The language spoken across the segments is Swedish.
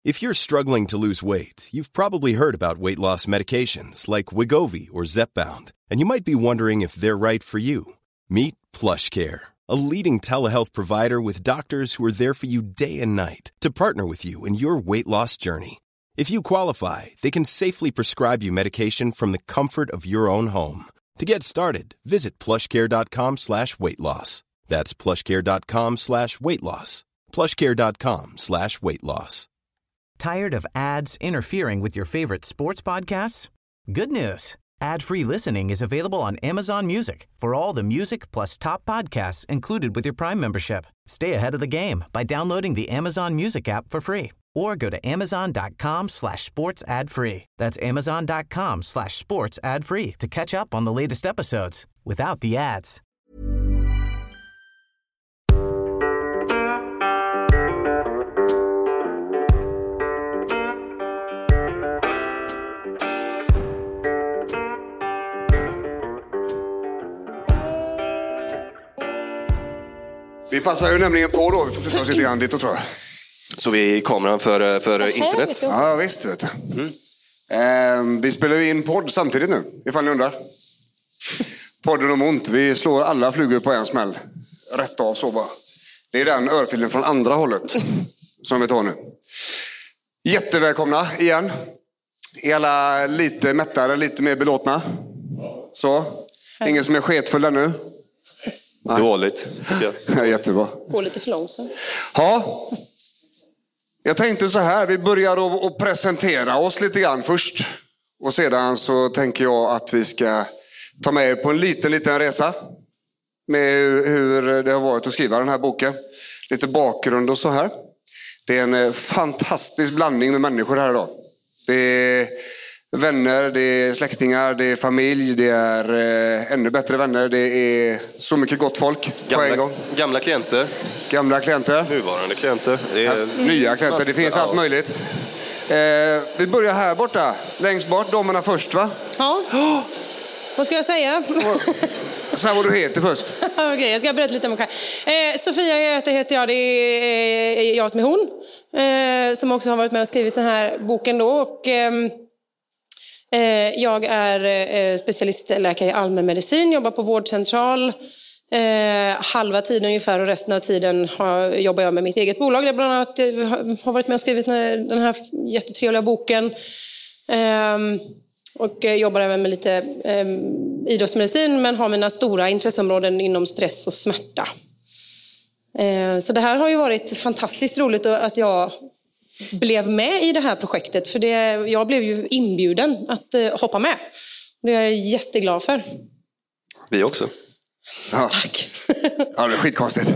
If you're struggling to lose weight, you've probably heard about weight loss medications like Wegovy or Zepbound, and you might be wondering if they're right for you. Meet PlushCare, a leading telehealth provider with doctors who are there for you day and night to partner with you in your weight loss journey. If you qualify, they can safely prescribe you medication from the comfort of your own home. To get started, visit plushcare.com/weightloss. That's plushcare.com/weightloss. plushcare.com/weightloss. Tired of ads interfering with your favorite sports podcasts? Good news. Ad-free listening is available on Amazon Music for all the music plus top podcasts included with your Prime membership. Stay ahead of the game by downloading the Amazon Music app for free or go to amazon.com/sports ad free. That's amazon.com/sports ad free to catch up on the latest episodes without the ads. Vi passar ju nämligen på då. Vi får flytta oss lite grann dit och tror jag. Så vi är i kameran för internet? Ja, visst vet du. Vi spelar ju in podd samtidigt nu, ifall ni undrar. Podden om ont. Vi slår alla flugor på en smäll. Rätt av så bara. Det är den örfilen från andra hållet som vi tar nu. Jättevälkomna igen. Är alla lite mättare, lite mer belåtna? Så. Ingen som är sketfull ännu? Dåligt, tycker jag. Jättebra. Gå lite för långsamt. Ja. Jag tänkte så här, vi börjar att presentera oss lite grann först. Och sedan så tänker jag att vi ska ta med er på en liten resa. Med hur det har varit att skriva den här boken. Lite bakgrund och så här. Det är en fantastisk blandning med människor här idag. Det är vänner, det är släktingar, det är familj, det är ännu bättre vänner. Det är så mycket gott folk på en gång. Gamla klienter. Gamla klienter. Nuvarande klienter. Det är nya klienter, det finns allt möjligt. Vi börjar här borta, längst bort, damerna först va? Ja. Vad ska jag säga? Så här vad du heter först. Okej, jag ska berätta lite om mig själv. Sofia heter jag, det är jag som är hon. Som också har varit med och skrivit den här boken då. Och jag är specialistläkare i allmänmedicin, jobbar på vårdcentral. Halva tiden ungefär och resten av tiden jobbar jag med mitt eget bolag. Jag bland annat har varit med och skrivit den här jättetrevliga boken. Och jobbar även med lite idrottsmedicin, men har mina stora intresseområden inom stress och smärta. Så det här har ju varit fantastiskt roligt att jag blev med i det här projektet. För jag blev ju inbjuden att hoppa med. Det är jag jätteglad för. Vi också. Ja. Tack. Ja, det är skitkonstigt.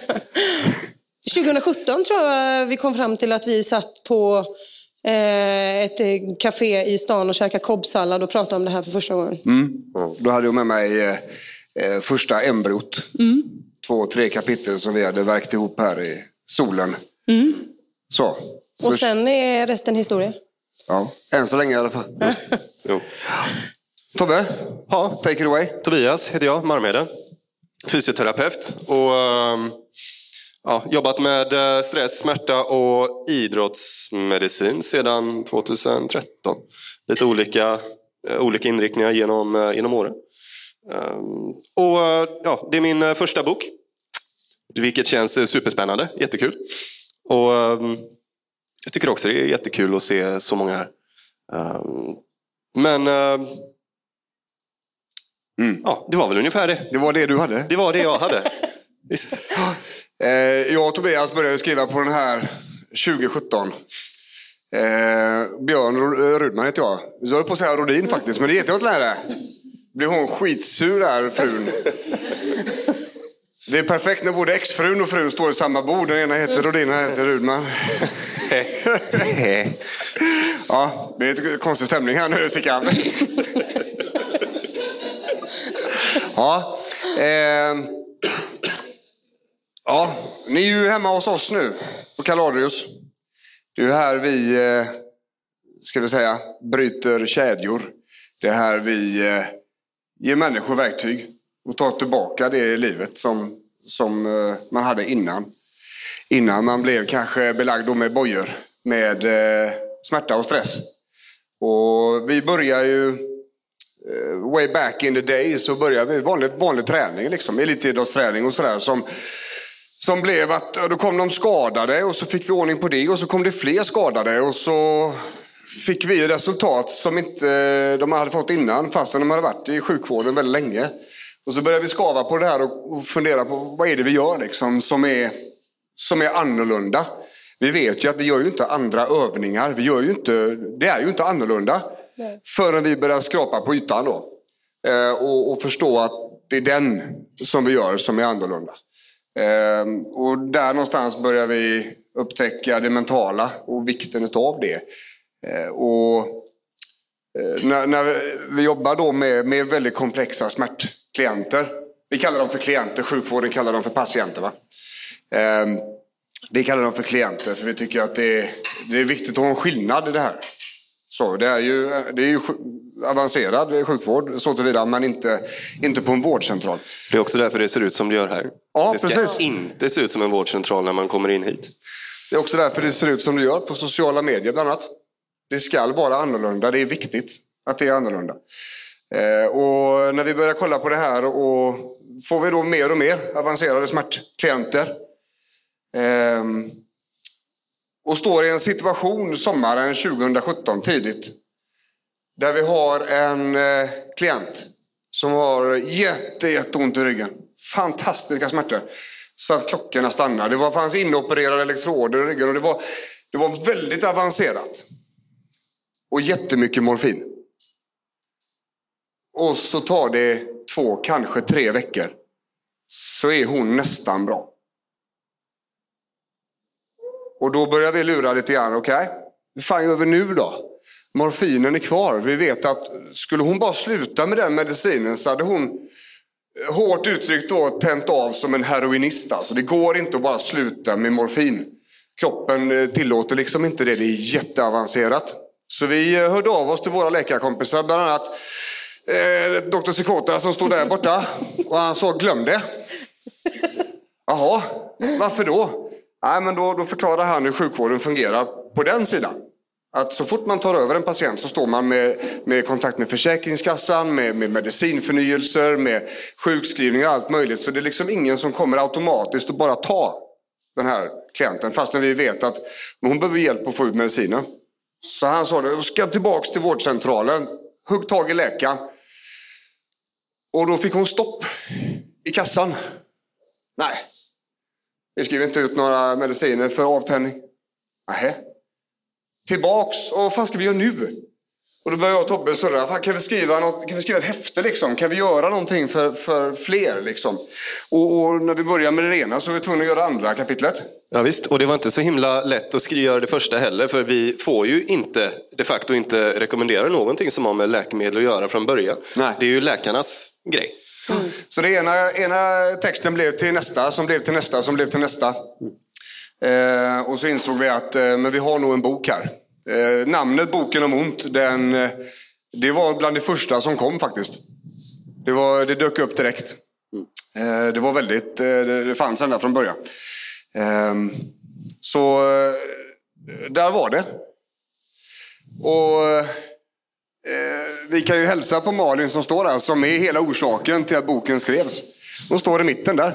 2017 tror jag vi kom fram till att vi satt på ett café i stan och käkade kobbsallad och pratade om det här för första gången. Då hade jag med mig första embryot. 2-3 kapitel som vi hade verkt ihop här i solen. Så och sen är resten historia. Ja, än så länge i alla fall. Jo. Tobbe, Ja, take it away. Tobias heter jag, Marmede. Fysioterapeut och jobbat med stress, smärta och idrottsmedicin sedan 2013. Lite olika inriktningar genom åren. Det är min första bok. Vilket känns superspännande, jättekul. Och jag tycker också det är jättekul att se så många här. Det var väl ungefär det. Det var det du hade? Det var det jag hade. Visst. Jag och Tobias började skriva på den här 2017. Björn Rudman heter jag. Jag höll på att säga Rodin faktiskt, men det heter jag inte längre. Blev hon skitsur där, frun. Det är perfekt när både exfrun och frun står i samma bord. Den ena heter Rodin och den andra heter Rudman. Ja, det är lite konstig stämning här nu, Sickan. Ja, ni är ju hemma hos oss nu på Kaladrius. Det är ju här vi, ska vi säga, bryter kedjor. Det är här vi ger människor verktyg och tar tillbaka det i livet som man hade innan. Innan man blev kanske belagd med bojor med smärta och stress. Och vi börjar ju way back in the day, så började vi vanlig träning liksom, elitidrottsträning och sådär, som blev att då kom de skadade och så fick vi ordning på det, och så kom det fler skadade och så fick vi resultat som inte de hade fått innan, fast de hade varit i sjukvården väldigt länge. Och så började vi skava på det här och fundera på vad är det vi gör liksom, som är annorlunda. Vi vet ju att vi gör ju inte andra övningar. Det är ju inte annorlunda. Nej. Förrän vi börjar skrapa på ytan då. Och förstå att det är den som vi gör som är annorlunda. Och där någonstans börjar vi upptäcka det mentala och vikten av det. När vi jobbar då med väldigt komplexa smärtklienter. Vi kallar dem för klienter, sjukvården kallar dem för patienter, va? Vi kallar dem för klienter för vi tycker att det är viktigt att ha en skillnad i det här. Så det är ju avancerad sjukvård så tillvida, men inte på en vårdcentral. Det är också därför det ser ut som det gör här. Ja, det ska precis. Inte se ut som en vårdcentral när man kommer in hit. Det är också därför det ser ut som det gör på sociala medier bland annat. Det ska vara annorlunda, det är viktigt att det är annorlunda. Och när vi börjar kolla på det här och får vi då mer och mer avancerade smärtklienter. Och står i en situation sommaren 2017 tidigt. Där vi har en klient som har jätteont i ryggen. Fantastiska smärtor. Så att klockorna stannar. Det fanns inopererade elektroder i ryggen och det var väldigt avancerat. Och jättemycket morfin. Och så tar det 2, kanske 3 veckor. Så är hon nästan bra. Och då börjar vi lura lite grann. Okej, hur fan gör vi nu då? Morfinen är kvar. Vi vet att skulle hon bara sluta med den medicinen så hade hon hårt uttryckt då tänt av som en heroinist. Alltså det går inte att bara sluta med morfin. Kroppen tillåter liksom inte det. Det är jätteavancerat. Så vi hörde av oss till våra läkarkompisar. Bland annat Dr. Sikota som stod där borta. Och han sa, glöm det. Jaha, varför då? Nej, men då förklarar han hur sjukvården fungerar på den sidan. Att så fort man tar över en patient så står man med kontakt med Försäkringskassan, med medicinförnyelser, med sjukskrivningar och allt möjligt. Så det är liksom ingen som kommer automatiskt att bara ta den här klienten. Fast när vi vet att hon behöver hjälp att få ut medicinen. Så han sa det, ska tillbaka till vårdcentralen, hugg tag i läkaren. Och då fick hon stopp i kassan. Nej. Vi skriver inte ut några mediciner för avtändning. Nej. Tillbaks. Och vad fan ska vi göra nu? Och då börjar jag och Tobbe surra. Fan, kan vi skriva ett häfte liksom? Kan vi göra någonting för fler liksom? Och när vi börjar med det ena så är vi tvungna att göra andra kapitlet. Ja visst, och det var inte så himla lätt att göra det första heller. För vi får ju inte, de facto inte rekommendera någonting som har med läkemedel att göra från början. Nej. Det är ju läkarnas grej. Mm. Så det ena texten blev till nästa, som blev till nästa, som blev till nästa. Och så insåg vi att men vi har nog en bok här. Namnet Boken om ont, det var bland det första som kom faktiskt. Det dök upp direkt. Det var väldigt, det fanns ända från början. Så där var det. Och vi kan ju hälsa på Malin som står där, som är hela orsaken till att boken skrevs. Hon står i mitten där.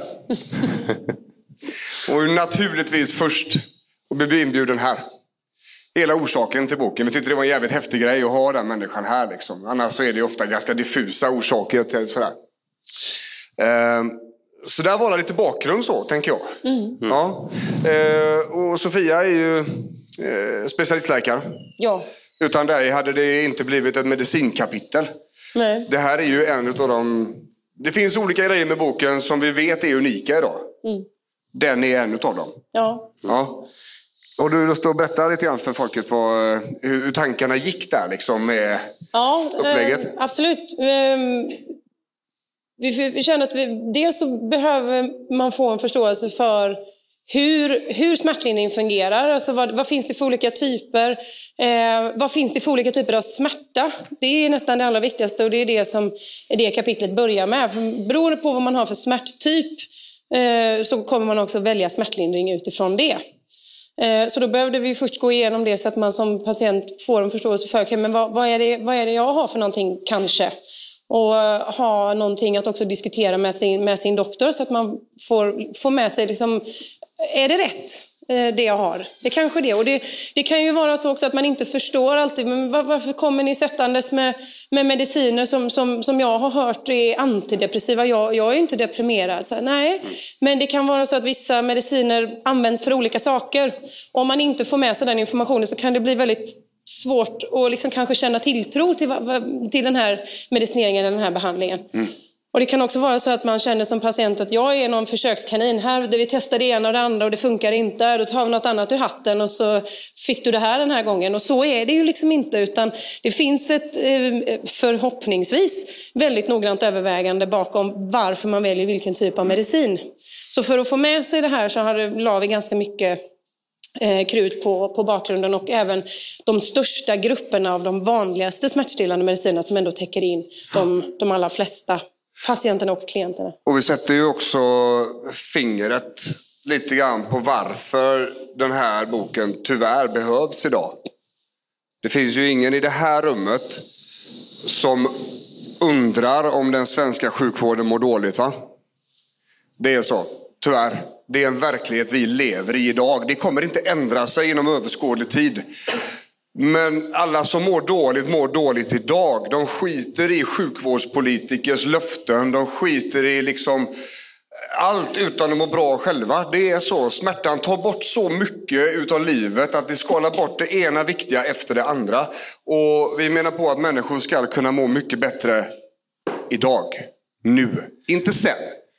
Och naturligtvis först och bli inbjuden här. Hela orsaken till boken. Vi tyckte det var en jävligt häftig grej att ha den människan här liksom. Annars så är det ju ofta ganska diffusa orsaker till sådär. Så där var det lite bakgrund så, tänker jag. Ja. Och Sofia är ju specialistläkare. Ja. Utan där hade det inte blivit ett medicinkapitel. Nej. Det här är ju en av dem. Det finns olika grejer med boken som vi vet är unika idag. Den är en av dem. Ja. Och du står och berättar lite grann för folket hur tankarna gick där liksom med upplägget. Absolut. Vi känner att dels så behöver man få en förståelse för hur smärtlindring fungerar. Alltså vad finns det för olika typer? Vad finns det för olika typer av smärta? Det är nästan det allra viktigaste och det är det som det kapitlet börjar med. För beroende på vad man har för smärttyp så kommer man också välja smärtlindring utifrån det. Så då behövde vi först gå igenom det så att man som patient får en förståelse för okay, men vad är det jag har för någonting kanske. Och ha någonting att också diskutera med sin doktor så att man får med sig liksom, är det rätt det jag har? Det kanske det. Och det kan ju vara så också att man inte förstår alltid. Men varför kommer ni sättandes med mediciner som jag har hört är antidepressiva? Jag är ju inte deprimerad. Så, nej, men det kan vara så att vissa mediciner används för olika saker. Om man inte får med sig den informationen så kan det bli väldigt svårt att liksom kanske känna tilltro till den här medicineringen, den här behandlingen. Och det kan också vara så att man känner som patient att jag är någon försökskanin här där vi testar det ena och det andra och det funkar inte. Då tar vi något annat ur hatten och så fick du det här den här gången. Och så är det ju liksom inte, utan det finns ett förhoppningsvis väldigt noggrant övervägande bakom varför man väljer vilken typ av medicin. Så för att få med sig det här så la vi ganska mycket krut på bakgrunden och även de största grupperna av de vanligaste smärtstillande medicinerna som ändå täcker in de allra flesta patienterna och klienterna. Och vi sätter ju också fingret lite grann på varför den här boken tyvärr behövs idag. Det finns ju ingen i det här rummet som undrar om den svenska sjukvården mår dåligt, va? Det är så, tyvärr. Det är en verklighet vi lever i idag. Det kommer inte ändra sig inom överskådlig tid. Men alla som mår dåligt idag. De skiter i sjukvårdspolitikers löften. De skiter i liksom allt utan att må bra själva. Det är så. Smärtan tar bort så mycket utav livet att det skalar bort det ena viktiga efter det andra. Och vi menar på att människor ska kunna må mycket bättre idag. Nu. Inte sen.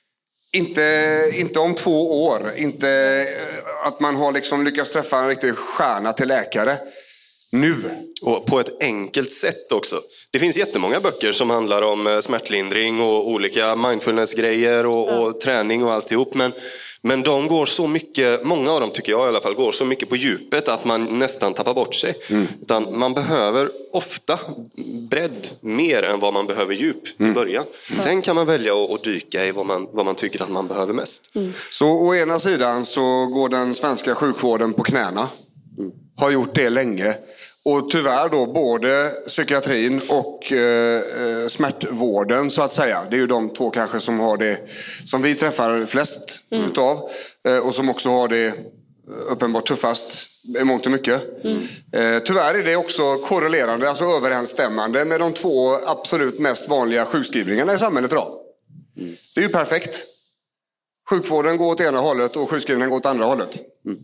Inte om 2 år. Inte att man har liksom lyckats träffa en riktig stjärna till läkare. Nu. Och på ett enkelt sätt också. Det finns jättemånga böcker som handlar om smärtlindring och olika mindfulness-grejer och träning och alltihop. Men de går så mycket, många av dem tycker jag i alla fall, går så mycket på djupet att man nästan tappar bort sig. Utan man behöver ofta bredd mer än vad man behöver djup i början. Sen kan man välja att dyka i vad man tycker att man behöver mest. Så å ena sidan så går den svenska sjukvården på knäna. Har gjort det länge. Och tyvärr då både psykiatrin och smärtvården så att säga. Det är ju de 2 kanske som har det, som vi träffar flest utav. Och som också har det uppenbart tuffast i mångt och mycket. Tyvärr är det också korrelerande, alltså överensstämmande med de 2 absolut mest vanliga sjukskrivningarna i samhället idag. Det är ju perfekt. Sjukvården går åt ena hållet och sjukskrivningen går åt andra hållet.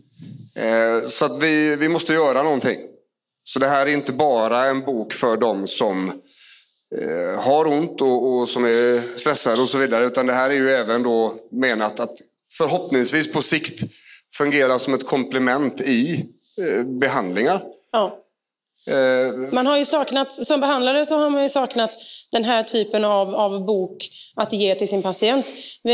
Så att vi måste göra någonting. Så det här är inte bara en bok för dem som har ont och som är stressade och så vidare. Utan det här är ju även då menat att förhoppningsvis på sikt fungera som ett komplement i behandlingar. Ja. Man har ju saknat, som behandlare så har man ju saknat den här typen av bok att ge till sin patient.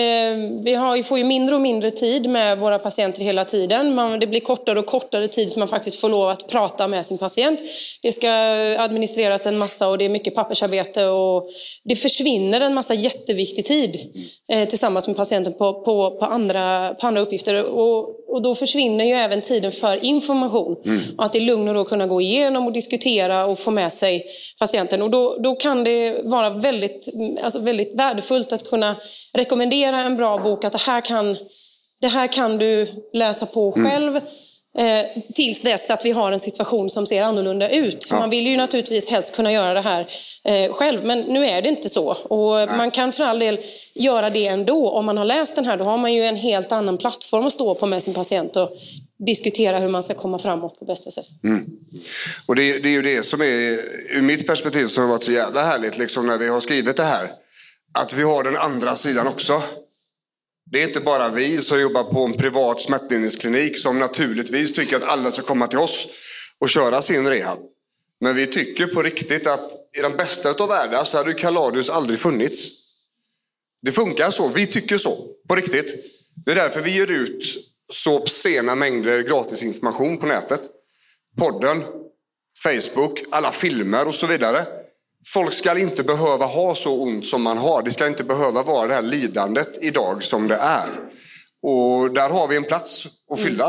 Vi får ju mindre och mindre tid med våra patienter hela tiden. Det blir kortare och kortare tid som man faktiskt får lov att prata med sin patient. Det ska administreras en massa och det är mycket pappersarbete och det försvinner en massa jätteviktig tid tillsammans med patienten på andra uppgifter. Och då försvinner ju även tiden för information. Och att det är lugn och då kunna gå igenom och diskutera och få med sig patienten. Och då kan det vara väldigt värdefullt att kunna rekommendera en bra bok. Att det här kan du läsa på själv. Tills dess att vi har en situation som ser annorlunda ut. Ja. Man vill ju naturligtvis helst kunna göra det här själv. Men nu är det inte så. Och man kan för all del göra det ändå. Om man har läst den här, då har man ju en helt annan plattform att stå på med sin patient och diskutera hur man ska komma framåt på bästa sätt. Och det är ju det som är, ur mitt perspektiv, som har varit så jävla härligt liksom, när vi har skrivit det här. Att vi har den andra sidan också. Det är inte bara vi som jobbar på en privat smärtlindringsklinik som naturligtvis tycker att alla ska komma till oss och köra sin rehab. Men vi tycker på riktigt att i den bästa av världar så hade Carl-Ardus aldrig funnits. Det funkar så, vi tycker så, på riktigt. Det är därför vi ger ut så obscena mängder gratis information på nätet. Podden, Facebook, alla filmer och så vidare. Folk ska inte behöva ha så ont som man har. Det ska inte behöva vara det här lidandet idag som det är. Och där har vi en plats att fylla liksom.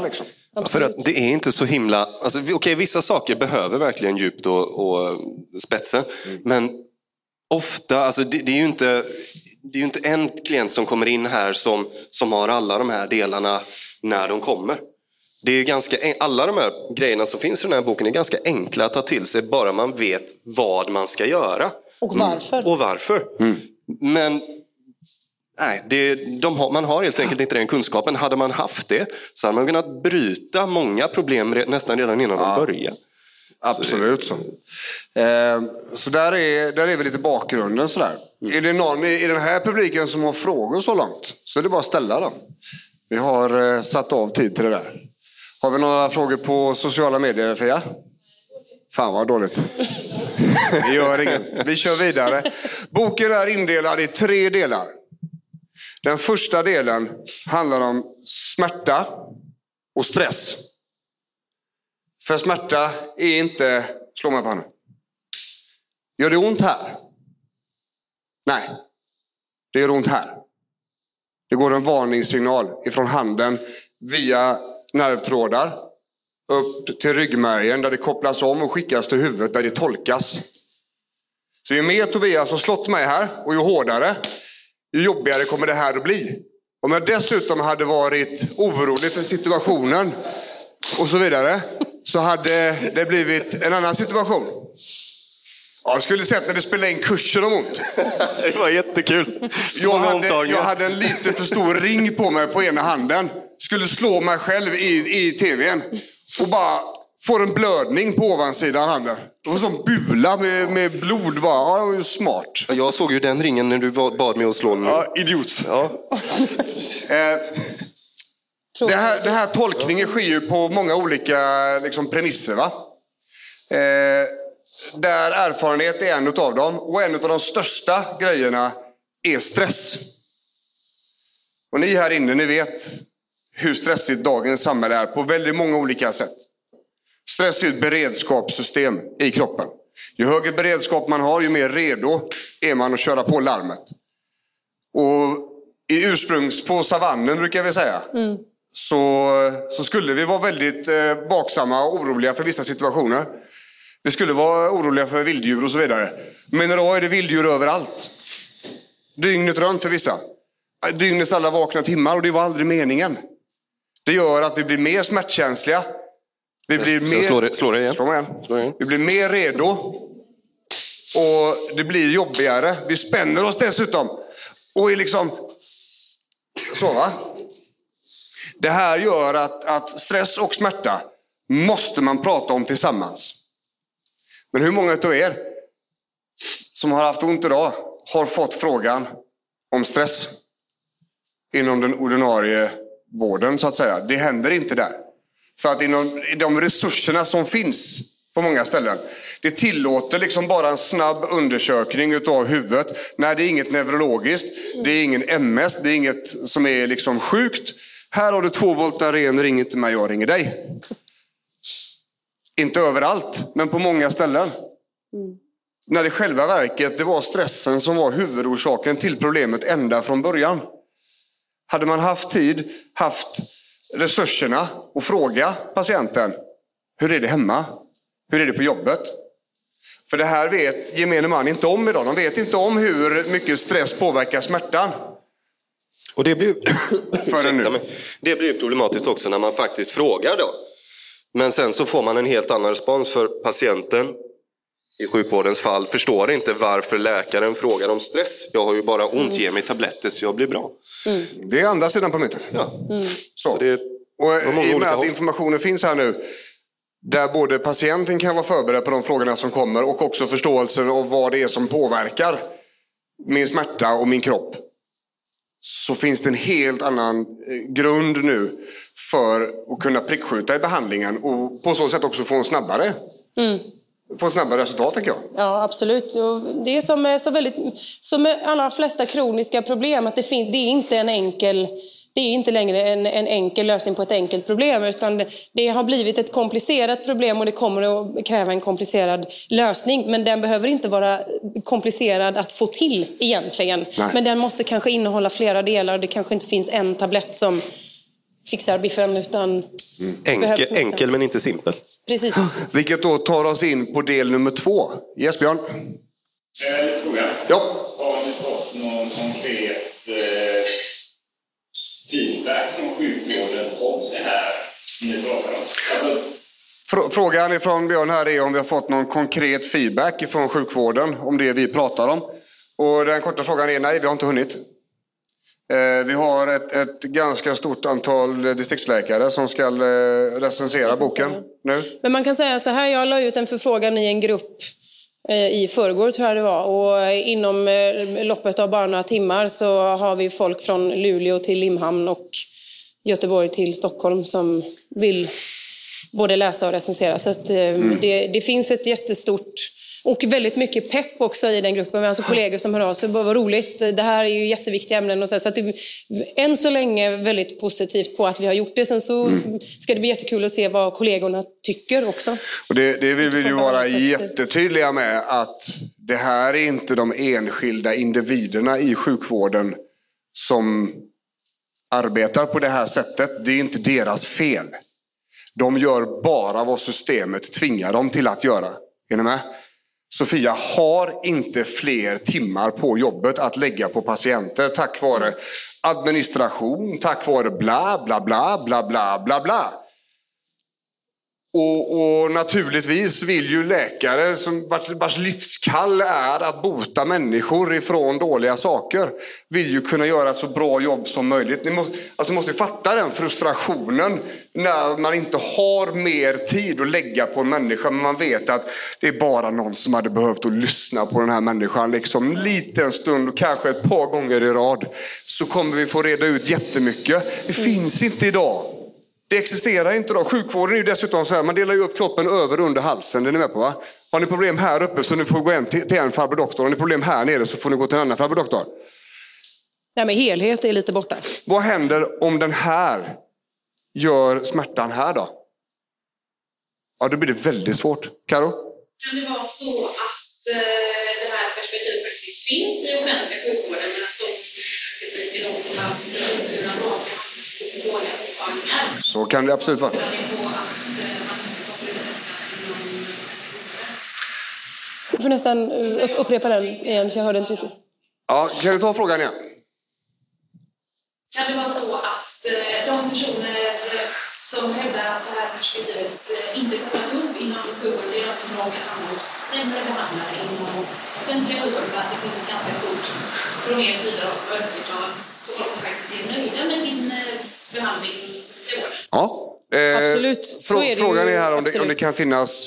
Ja, för att det är inte så himla... Alltså, okej, vissa saker behöver verkligen djupt och spetsen. Men ofta, alltså det är ju inte en klient som kommer in här som har alla de här delarna när de kommer. Det är ju alla de här grejerna som finns i den här boken är ganska enkla att ta till sig, bara man vet vad man ska göra. Och varför. Och varför. Men nej, man har helt enkelt inte den kunskapen. Hade man haft det så hade man kunnat bryta många problem nästan redan innan de börjar. Absolut så. Så där är vi lite bakgrunden sådär. Är det någon i den här publiken som har frågor så långt, så är det bara att ställa dem. Vi har satt av tid till det där. Har vi några frågor på sociala medier, Fia? Fan vad dåligt. Vi gör inget. Vi kör vidare. Boken är indelad i 3 delar. Den första delen handlar om smärta och stress. För smärta är inte... Slå mig på handen. Gör det ont här? Nej. Det gör ont här. Det går en varningssignal ifrån handen via nervtrådar upp till ryggmärgen där det kopplas om och skickas till huvudet där det tolkas. Så ju mer Tobias har slått mig här och ju hårdare, ju jobbigare kommer det här att bli. Om jag dessutom hade varit orolig för situationen och så vidare, så hade det blivit en annan situation. Ja, jag skulle sett när det spelade in kurser om ont. Det var jättekul. Jag hade en lite för stor ring på mig på ena handen. Skulle slå mig själv i tvn. Och bara får en blödning på ovansidan handen. Det var som bula med blod. Ja, det var ju smart. Jag såg ju den ringen när du bad mig att slå den. Ja, idiot. Ja. Det här tolkningen sker ju på många olika premisser, va? Där erfarenhet är en av dem. Och en av de största grejerna är stress. Och ni här inne, ni vet hur stressigt dagens samhälle är på väldigt många olika sätt. Stress är ett beredskapssystem i kroppen. Ju högre beredskap man har, ju mer redo är man att köra på larmet. Och på savannen brukar vi säga. Så skulle vi vara väldigt vaksamma och oroliga för vissa situationer. Vi skulle vara oroliga för vilddjur och så vidare. Men idag är det vilddjur överallt. Dygnet runt för vissa. Dygnets alla vakna timmar, och det var aldrig meningen. Det gör att vi blir mer smärtkänsliga. Vi blir mer... Slå det igen. Vi blir mer redo. Och det blir jobbigare. Vi spänner oss dessutom. Och är så, va? Det här gör att stress och smärta måste man prata om tillsammans. Men hur många av er som har haft ont idag har fått frågan om stress inom den ordinarie vården, så att säga? Det händer inte där. För att inom de resurserna som finns på många ställen, det tillåter bara en snabb undersökning utav huvudet. Nej, det är inget neurologiskt, det är ingen MS, det är inget som är sjukt. Här har du 2 volt ren, ring inte mig, jag ringer dig. Inte överallt, men på många ställen. När det själva verket, det var stressen som var huvudorsaken till problemet ända från början. Hade man haft tid, haft resurserna och fråga patienten: hur är det hemma? Hur är det på jobbet? För det här vet gemene man inte om idag. De vet inte om hur mycket stress påverkar smärtan. Och det blir problematiskt också när man faktiskt frågar då. Men sen så får man en helt annan respons, för patienten i sjukvårdens fall förstår inte varför läkaren frågar om stress. Jag har ju bara ont, ge mig tabletter så jag blir bra. Det är andra sidan på myntet. Ja. Så det och i och med att informationen finns här nu, där både patienten kan vara förberedd på de frågorna som kommer och också förståelsen av vad det är som påverkar min smärta och min kropp, så finns det en helt annan grund nu för att kunna prickskjuta i behandlingen och på så sätt också få en snabbare resultat, tänker jag. Ja, absolut. Och det är som med alla flesta kroniska problem, att det är inte längre en enkel lösning på ett enkelt problem, utan det har blivit ett komplicerat problem och det kommer att kräva en komplicerad lösning. Men den behöver inte vara komplicerad att få till egentligen. Nej. Men den måste kanske innehålla flera delar och det kanske inte finns en tablett som fixar biffen, utan enkel men inte simpel. Precis. Vilket då tar oss in på del nummer 2. Björn. Lite fråga. Ja. Har ni fått någon konkret feedback från sjukvården om det här som ni pratar om? Alltså... Frågan ifrån Björn här är om vi har fått någon konkret feedback från sjukvården om det vi pratar om. Och den korta frågan är nej, vi har inte hunnit. Vi har ett ganska stort antal distriktsläkare som ska recensera boken nu. Men man kan säga så här, jag la ut en förfrågan i en grupp i förrgår tror jag det var. Och inom loppet av bara några timmar så har vi folk från Luleå till Limhamn och Göteborg till Stockholm som vill både läsa och recensera. Så att, det finns ett jättestort och väldigt mycket pepp också i den gruppen. Alltså kollegor som hör av sig, bara vad roligt. Det här är ju jätteviktiga ämnen. Och så att det är än så länge väldigt positivt på att vi har gjort det. Sen så ska det bli jättekul att se vad kollegorna tycker också. Och det vill vi ju vara jättetydliga med, att det här är inte de enskilda individerna i sjukvården som arbetar på det här sättet. Det är inte deras fel. De gör bara vad systemet tvingar dem till att göra. Är ni med? Sofia har inte fler timmar på jobbet att lägga på patienter tack vare administration, tack vare bla bla bla bla bla bla bla. Och naturligtvis vill ju läkare vars livskall är att bota människor ifrån dåliga saker, vill ju kunna göra ett så bra jobb som möjligt. Ni måste fatta den frustrationen när man inte har mer tid att lägga på en människa, men man vet att det är bara någon som hade behövt att lyssna på den här människan liksom en liten stund och kanske ett par gånger i rad, så kommer vi få reda ut jättemycket. Det finns inte idag. Det existerar inte då. Sjukvården är ju dessutom så här, man delar ju upp kroppen över och under halsen, det är ni med på va? Har ni problem här uppe så ni får gå till en farbror doktor, har ni problem här nere så får ni gå till en annan farbror doktor. Ja, men helhet är lite borta. Vad händer om den här gör smärtan här då? Ja, då blir det väldigt svårt. Karo? Kan det vara så att det här perspektivet faktiskt finns i offentliga sjukvården, men att de försöker sig till de som har haft oturen att dåliga mottagningar? Så kan det absolut vara. Jag får nästan upprepa den igen, så jag hörde inte riktigt. Ja, kan du ta frågan igen? Kan det vara så att de personer som hävdar att det här perspektivet inte kopplas upp inom sjukvården, det är de som råkar hamna hos sämre behandlare inom offentliga sjukvården, att det finns ett ganska stort från er sida av mörkertal och folk som faktiskt är nöjda med sin behandling i vården? Ja, absolut. Så är det frågan ju, är här om det kan finnas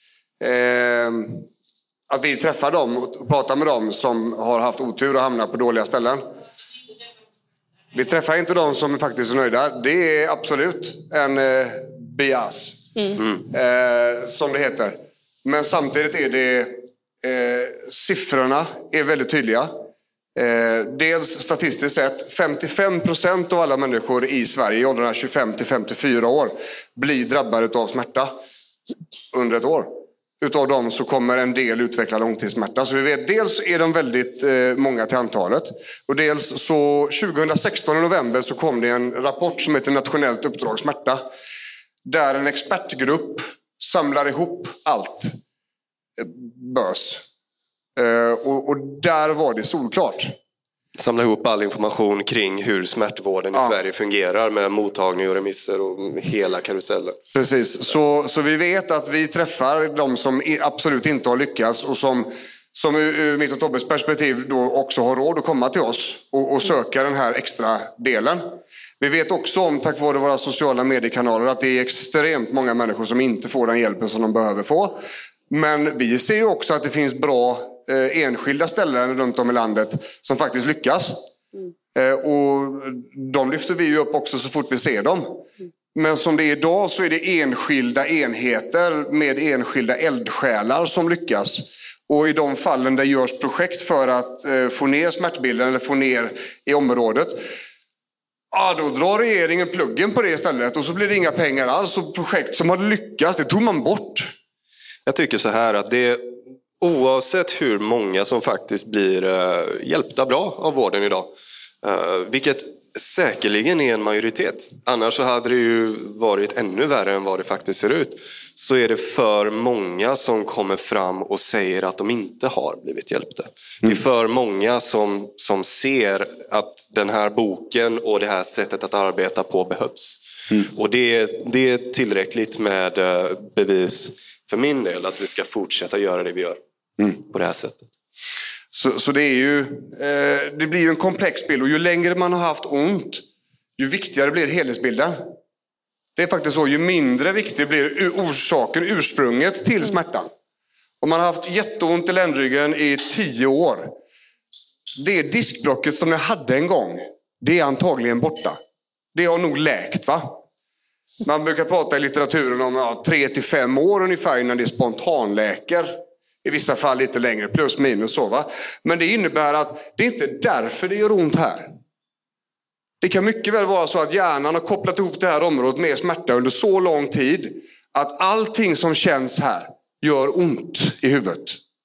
att vi träffar dem och pratar med dem som har haft otur och hamnat på dåliga ställen. Vi träffar inte de som faktiskt är nöjda. Det är absolut en bias, som det heter. Men samtidigt är det siffrorna är väldigt tydliga. Dels statistiskt sett 55% av alla människor i Sverige i åldrarna 25-54 år blir drabbade av smärta under ett år. Utav dem så kommer en del utveckla långtidssmärta. Så vi vet, dels är de väldigt många till antalet. Och dels så 2016 i november så kom det en rapport som heter Nationellt uppdrag smärta. Där en expertgrupp samlar ihop allt bös. Och där var det solklart. Samla ihop all information kring hur smärtvården i Sverige fungerar med mottagning och remisser och hela karusellen. Precis, så vi vet att vi träffar de som absolut inte har lyckats och som ur mitt och Tobbes perspektiv då också har råd att komma till oss och söka den här extra delen. Vi vet också om, tack vare våra sociala mediekanaler, att det är extremt många människor som inte får den hjälpen som de behöver få. Men vi ser ju också att det finns bra enskilda ställen runt om i landet som faktiskt lyckas. Och de lyfter vi ju upp också så fort vi ser dem. Men som det är idag så är det enskilda enheter med enskilda eldsjälar som lyckas. Och i de fallen där görs projekt för att få ner smärtbilden eller få ner i området, då drar regeringen pluggen på det istället och så blir det inga pengar alls. Och projekt som hade lyckats, det tog man bort. Jag tycker så här att det, oavsett hur många som faktiskt blir hjälpta bra av vården idag, Vilket säkerligen är en majoritet. Annars så hade det ju varit ännu värre än vad det faktiskt ser ut. Så är det för många som kommer fram och säger att de inte har blivit hjälpta. Det är för många som ser att den här boken och det här sättet att arbeta på behövs. Och det är tillräckligt med bevis för min del att vi ska fortsätta göra det vi gör på det här sättet. Så det är ju, det blir ju en komplex bild, och ju längre man har haft ont, ju viktigare blir helhetsbilden. Det är faktiskt så, ju mindre viktig blir orsaken, ursprunget till smärtan. Om man har haft jätteont i ländryggen i 10 år, det diskbråcket som jag hade en gång, det är antagligen borta. Det har nog läkt, va? Man brukar prata i litteraturen om 3-5 år ungefär innan det spontanläker. I vissa fall lite längre, plus minus så, va? Men det innebär att det är inte därför det gör ont här. Det kan mycket väl vara så att hjärnan har kopplat ihop det här området med smärta under så lång tid att allting som känns här gör ont i huvudet.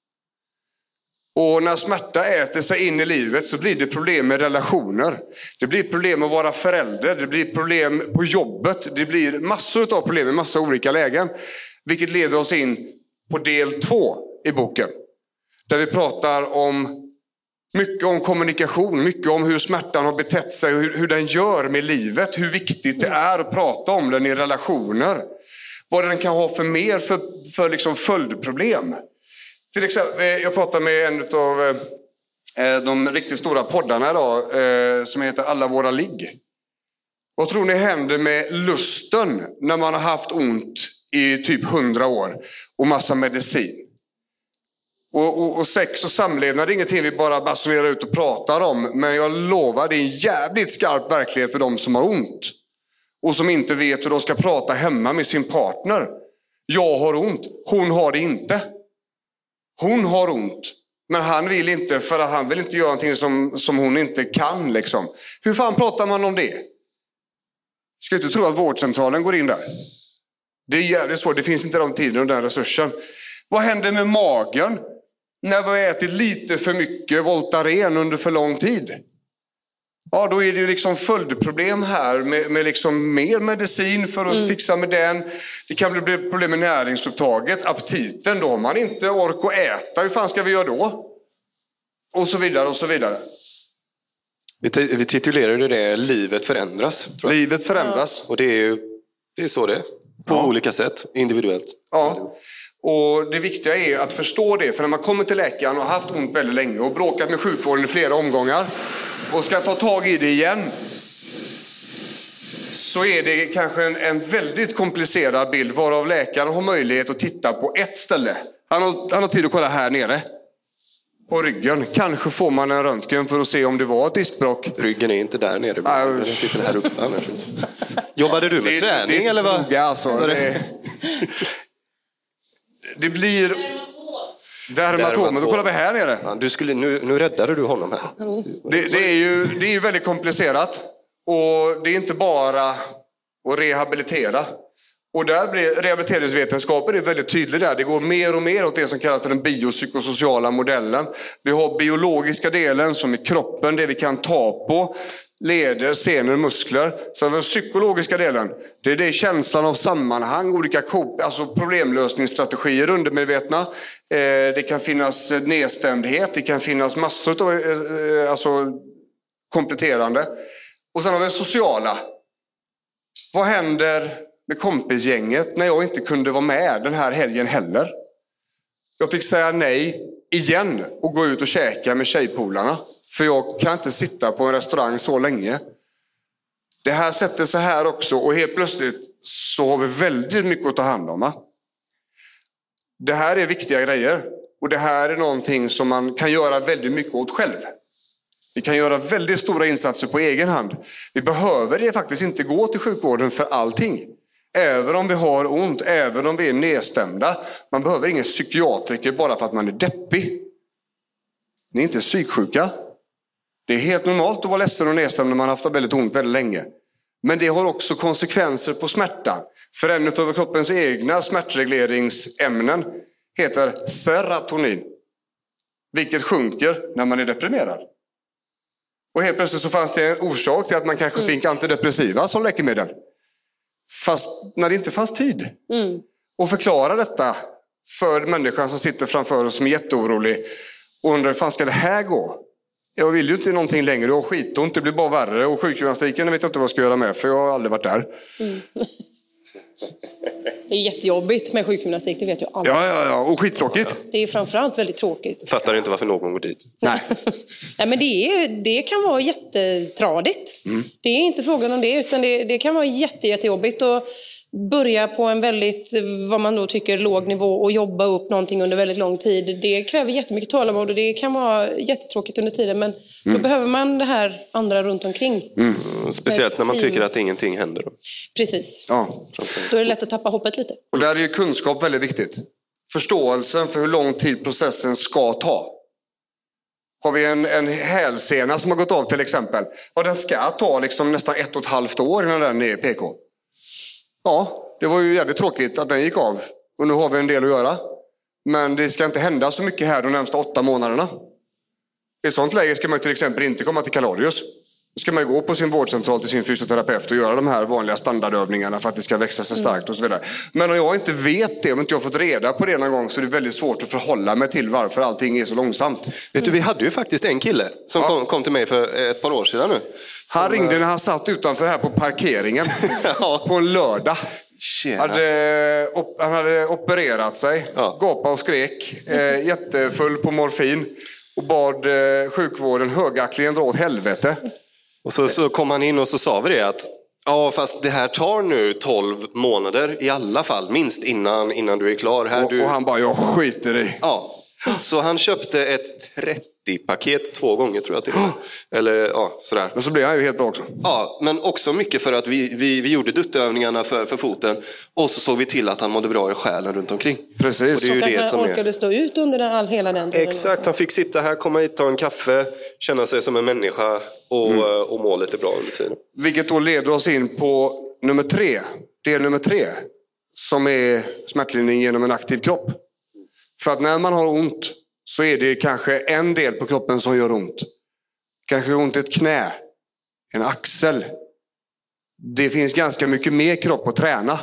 Och när smärta äter sig in i livet så blir det problem med relationer. Det blir problem att vara förälder, det blir problem på jobbet, det blir massor av problem i massa olika lägen. Vilket leder oss in på del 2 i boken. Där vi pratar mycket om kommunikation, mycket om hur smärtan har betett sig och hur den gör med livet. Hur viktigt det är att prata om den i relationer. Vad den kan ha för liksom följdproblem. Till exempel, jag pratade med en av de riktigt stora poddarna idag som heter Alla våra ligg. Vad tror ni händer med lusten när man har haft ont i typ 100 år och massa medicin? Och sex och samlevnad är ingenting vi bara basunerar ut och pratar om. Men jag lovar, det är en jävligt skarp verklighet för de som har ont. Och som inte vet hur de ska prata hemma med sin partner. Jag har ont, hon har det inte. Hon har ont, men han vill inte, för att han vill inte göra någonting som hon inte kan. Liksom. Hur fan pratar man om det? Ska inte tro att vårdcentralen går in där. Det är jävligt svårt, det finns inte de tiden och den resursen. Vad händer med magen när vi har ätit lite för mycket Voltaren under för lång tid? Ja, då är det ju liksom följdproblem här med liksom mer medicin för att fixa med den. Det kan bli problem med näringsupptaget, aptiten då. Man inte orkar äta, hur fan ska vi göra då? Och så vidare och så vidare. Vi titulerar det Livet förändras. Tror jag. Livet förändras. Och det är så det är. På olika sätt, individuellt. Ja. Och det viktiga är att förstå det. För när man kommer till läkaren och har haft ont väldigt länge och bråkat med sjukvården i flera omgångar och ska ta tag i det igen, så är det kanske en väldigt komplicerad bild varav läkaren har möjlighet att titta på ett ställe. Han har tid att kolla här nere. På ryggen. Kanske får man en röntgen för att se om det var ett diskbråck. Ryggen är inte där nere. Den sitter här uppe. Jobbade du med träning eller vad? Det alltså. Det blir dermatomen. Då kollar vi här nere. Ja, nu räddade du honom här. Det är ju väldigt komplicerat. Och det är inte bara att rehabilitera. Och där blir rehabiliteringsvetenskapen väldigt tydlig där. Det går mer och mer åt det som kallas för den biopsykosociala modellen. Vi har biologiska delen som är kroppen, det vi kan ta på. Leder, senor, muskler. Så den psykologiska delen, det är känslan av sammanhang, olika problemlösningsstrategier undermedvetna. Det kan finnas nedstämdhet, det kan finnas massor av kompletterande. Och sen har vi sociala. Vad händer med kompisgänget när jag inte kunde vara med den här helgen heller? Jag fick säga nej igen och gå ut och käka med tjejpolarna. För jag kan inte sitta på en restaurang så länge. Det här sätter sig här också. Och helt plötsligt så har vi väldigt mycket att ta hand om. Va? Det här är viktiga grejer. Och det här är någonting som man kan göra väldigt mycket åt själv. Vi kan göra väldigt stora insatser på egen hand. Vi behöver faktiskt inte gå till sjukvården för allting. Även om vi har ont, även om vi är nedstämda. Man behöver ingen psykiatriker bara för att man är deppig. Ni är inte psyksjuka. Det är helt normalt att vara ledsen och nedstämd när man har haft väldigt ont väldigt länge. Men det har också konsekvenser på smärtan. För en av kroppens egna smärtregleringsämnen heter serotonin. Vilket sjunker när man är deprimerad. Och helt plötsligt så fanns det en orsak till att man kanske fick antidepressiva som läkemedel. Fast när det inte fanns tid. Och förklara detta för människan som sitter framför oss som är jätteorolig. Och undrar, hur fan ska det här gå? Jag vill ju inte någonting längre och skitont, det blir bara värre. Och sjukgymnastiken, jag vet inte vad jag ska göra med, för jag har aldrig varit där. Det är jättejobbigt med sjukgymnastik, det vet jag alla. Ja, och skittråkigt. Det är framförallt väldigt tråkigt. Fattar inte varför någon går dit. Nej. Nej, men det kan vara jättetradigt. Det är inte frågan om det, utan det kan vara jättejobbigt att börja på en väldigt, vad man då tycker, låg nivå och jobba upp någonting under väldigt lång tid. Det kräver jättemycket tålamod och det kan vara jättetråkigt under tiden, men då behöver man det här andra runt omkring. Speciellt när man tycker att ingenting händer. Precis. Ja. Då är det lätt att tappa hoppet lite. Och där är ju kunskap väldigt viktigt. Förståelsen för hur lång tid processen ska ta. Har vi en hälsena som har gått av till exempel. Och den ska ta liksom nästan 1,5 år innan den är PK. Ja, det var ju jävligt tråkigt att den gick av. Och nu har vi en del att göra. Men det ska inte hända så mycket här de närmsta 8 månaderna. I ett sånt läge ska man till exempel inte komma till Kalorius. Då ska man gå på sin vårdcentral till sin fysioterapeut och göra de här vanliga standardövningarna för att det ska växa sig starkt och så vidare. Men om jag inte vet det, om inte jag har fått reda på det någon gång, så är det väldigt svårt att förhålla mig till varför allting är så långsamt. Vet du, vi hade ju faktiskt en kille som kom till mig för ett par år sedan nu. Han ringde när han satt utanför här på parkeringen på en lördag. Han hade opererat sig, gapade och skrek, jättefull på morfin och bad sjukvården högaktligen dra åt helvete. Och så kom han in och så sa vi det att fast det här tar nu 12 månader i alla fall, minst innan du är klar. Här och han bara, jag skiter i. Ja, så han köpte ett 30-paket 2 gånger tror jag till. Eller sådär. Men så blev han ju helt bra också. Ja, men också mycket för att vi gjorde duttövningarna för foten. Och så såg vi till att han mådde bra i själen runt omkring. Precis. Och det är ju det som orkade stå ut under hela den tiden. Exakt, också. Han fick sitta här, komma hit, ta en kaffe, känna sig som en människa och må lite bra under tiden. Vilket då leder oss in på del nummer 3. Som är smärtlindring genom en aktiv kropp. För att när man har ont så är det kanske en del på kroppen som gör ont. Kanske ont i ett knä, en axel. Det finns ganska mycket mer kropp att träna.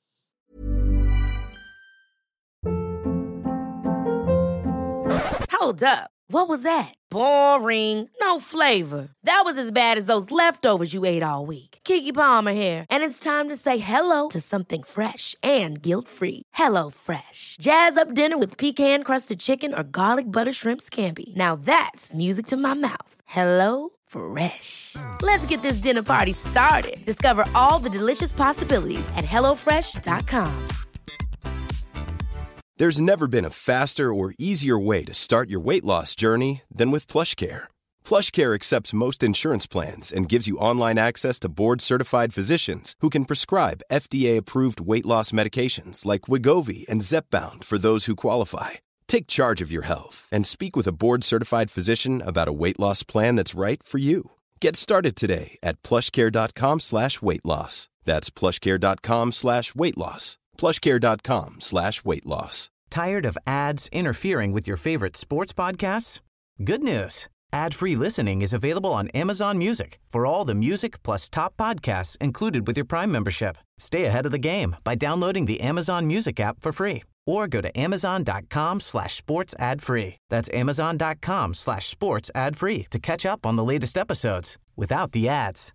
Hold up. What was that? Boring. No flavor. That was as bad as those leftovers you ate all week. Keke Palmer here, and it's time to say hello to something fresh and guilt-free. Hello Fresh. Jazz up dinner with pecan-crusted chicken or garlic butter shrimp scampi. Now that's music to my mouth. Hello Fresh. Let's get this dinner party started. Discover all the delicious possibilities at hellofresh.com. There's never been a faster or easier way to start your weight loss journey than with PlushCare. PlushCare accepts most insurance plans and gives you online access to board-certified physicians who can prescribe FDA-approved weight loss medications like Wegovy and Zepbound for those who qualify. Take charge of your health and speak with a board-certified physician about a weight loss plan that's right for you. Get started today at plushcare.com/weightloss. That's plushcare.com/weightloss. plushcare.com/weightloss. Tired of ads interfering with your favorite sports podcasts? Good news. Ad-free listening is available on Amazon Music for all the music plus top podcasts included with your Prime membership. Stay ahead of the game by downloading the Amazon Music app for free or go to amazon.com/sports ad free. That's amazon.com/sports ad free to catch up on the latest episodes without the ads.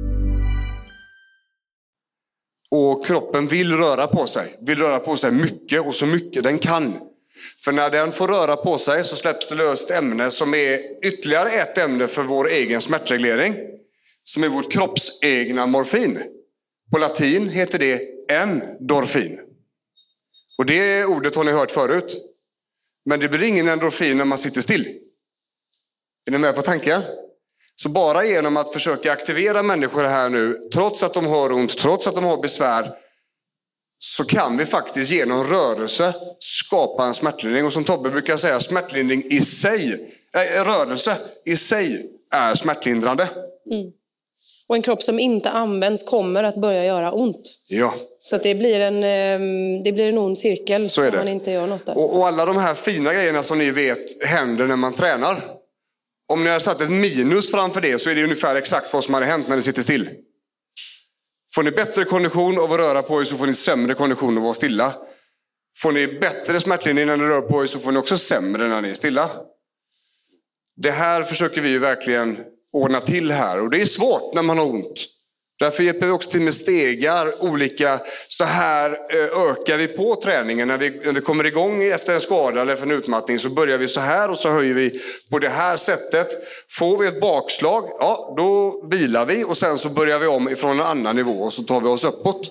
Och kroppen vill röra på sig. Vill röra på sig mycket och så mycket den kan. För när den får röra på sig så släpps det löst ämne som är ytterligare ett ämne för vår egen smärtreglering. Som är vårt kroppsegna morfin. På latin heter det endorfin. Och det ordet har ni hört förut. Men det blir ingen endorfin när man sitter still. Är ni med på tanken? Så bara genom att försöka aktivera människor här nu, trots att de har ont, trots att de har besvär, så kan vi faktiskt genom rörelse skapa en smärtlindring. Och som Tobbe brukar säga, smärtlindring i sig, rörelse i sig är smärtlindrande. Mm. Och en kropp som inte används kommer att börja göra ont. Ja. Så att det blir en ond cirkel om man inte gör något där. Och alla de här fina grejerna som ni vet händer när man tränar. Om ni har satt ett minus framför det så är det ungefär exakt vad som hade hänt när ni sitter still. Får ni bättre kondition av att röra på er så får ni sämre kondition av att vara stilla. Får ni bättre smärtlindring när ni rör på er så får ni också sämre när ni är stilla. Det här försöker vi verkligen ordna till här. Och det är svårt när man har ont. Därför hjälper vi också till med stegar. Olika, så här ökar vi på träningen. När vi kommer igång efter en skada eller efter en utmattning så börjar vi så här och så höjer vi på det här sättet. Får vi ett bakslag, ja då vilar vi och sen så börjar vi om ifrån en annan nivå och så tar vi oss uppåt.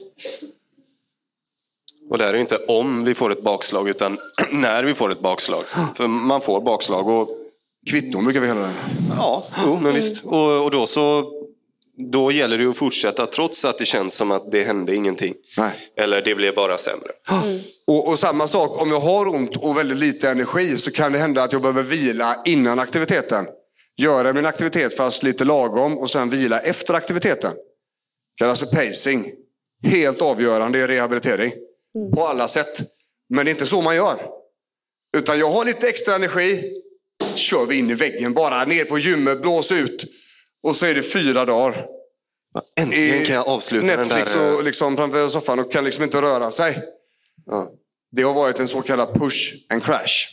Och det är inte om vi får ett bakslag utan när vi får ett bakslag. För man får bakslag och... Kvitton brukar vi kalla det. Ja, men visst. Och då gäller det att fortsätta trots att det känns som att det hände ingenting. Nej. Eller det blev bara sämre. Och samma sak, om jag har ont och väldigt lite energi så kan det hända att jag behöver vila innan aktiviteten. Göra min aktivitet fast lite lagom och sen vila efter aktiviteten. Kallas för pacing. Helt avgörande i rehabilitering. På alla sätt. Men det är inte så man gör. Utan jag har lite extra energi. Kör vi in i väggen bara ner på gymmet, blås ut. Och så är det 4 dagar. Äntligen kan jag avsluta Netflix den där... och liksom framför soffan och kan liksom inte röra sig. Ja. Det har varit en så kallad push and crash.